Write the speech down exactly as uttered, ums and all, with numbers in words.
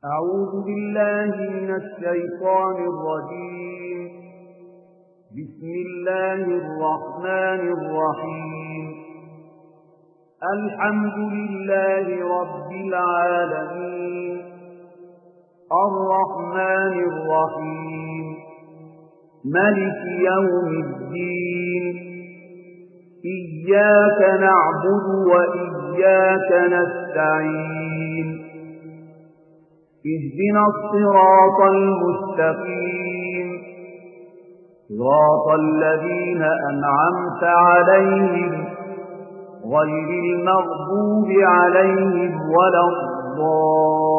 أعوذ بالله من الشيطان الرجيم. بسم الله الرحمن الرحيم. الحمد لله رب العالمين، الرحمن الرحيم، ملك يوم الدين. إياك نعبد وإياك نستعين. اهدنا الصراط المستقيم، صراط الذين أنعمت عليهم غير المغضوب عليهم ولا الضالين.